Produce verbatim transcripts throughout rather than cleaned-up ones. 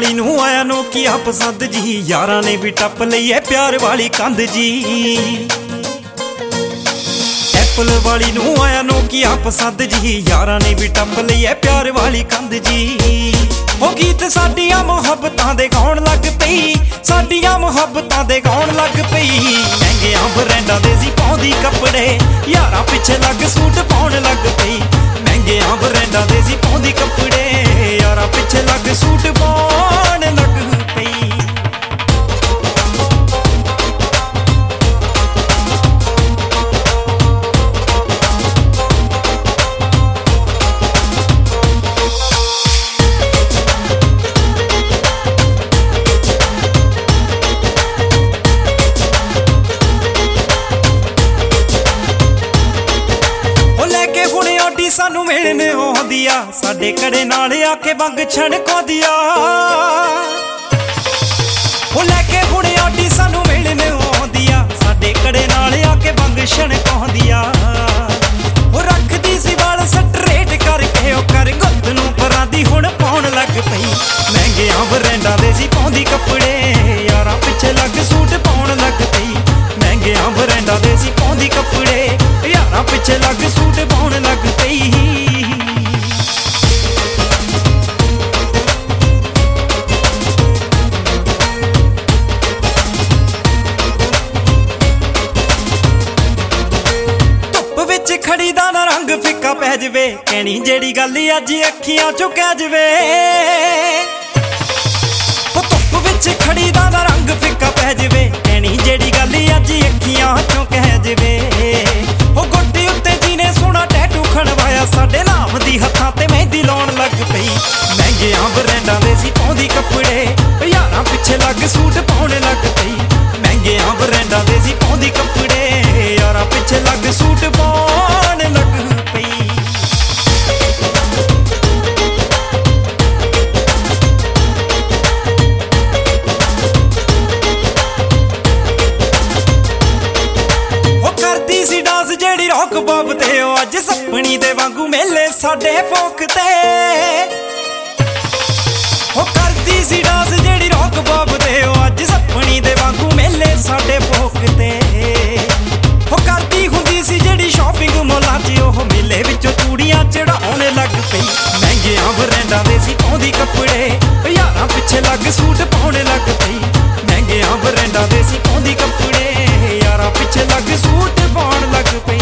वाली नू आया नोकिया पसंद जी, यारां ने भी टप लई है प्यार वाली कंध जी। एप्पल वाली नू आया नोकिया पसंद जी, यारां ने भी टप लई है प्यार वाली कंध जी। ओ गीत साडियां मुहब्बतां दे गाउण लग पई, साडियां मुहब्बतां दे गाउण लग पई। महंगियां ब्रांडां दे सी पाउंदी कपड़े, यारां पिछे लग सूट पाउण लग पई। महंगियां ब्रांडां दे सी पाउंदी कपड़े, यारां पिछे लग सूट पाउण लग पई। सानू मिलने आउंदी आ, साडे कड़े नाल आके वंग छणकाउंदी आ। ओ लैके हुणे आडी सानू मिलने आउंदी आ, साडे कड़े नाल आके वंग छणकाउंदी आ। ओ रखदी सी वाल स्ट्रेट करके, ओ कर गुੱਤ नू परां दी हुण पाउण लग पई। महंगियां ब्रांडां दे सी पाउंदी कपड़े, यारां पिछे लग सूट पाउण लग पई। महंगियां ब्रांडां दे सी पाउंदी कपड़े, यारां पिछे लग सूट पाउण लग पई। खड़ी दा ना रंग फिक्का पै जवे, कहनी जेड़ी गल अज अखियां चों कह जवे। धुप विच खड़ी दा ना रंग फिक्का पै जवे, कहनी जेड़ी गल अज अखियां चों कह जवे। ओ गोड्डे उत्ते जीने सोहना टैटू खड़वाया, साडे नाम दी हत्थां ते मेहंदी लाउण लग पई। महंगियां ब्रांडां दे सी पाउंदी कपड़े, यारां पिछे लग सूट पाउण लग पई। महंगियां ब्रांडां दे सी पाउंदी कपड़े, यारां पिछे लग सूट पाउण लग पई। ओ करदी सी डांस जेड़ी रॉक बॉब ते, ओ अज सपनी दे वांगू मेले साडे फोक ते। ओ करदी सी डांस जेड़ी रॉक बॉब ते, ओ अज सपनी दे वांगू मेले साडे फोक ते। ओ करदी हुंदी सी जेड़ी शॉपिंग मॉलां च, ओह मेले विचों चूड़ियां चढ़ाउण लग पई। महंगियां ब्रांडां दे सी पाउंदी कपड़े, यारां पिछे लग सूट पाउण लग पई। महंगियां ब्रांडां दे सी पाउंदी कपड़े, यारां पिछे लग सूट पाउण लग पई।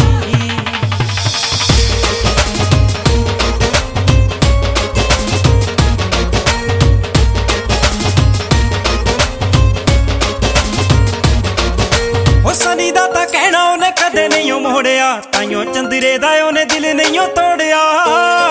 सनी दा तां कहना उन्हें कदे नहीं मोड़िया, ताइयों चंदरे दा उन्हें दिल नहीं तोड़िया।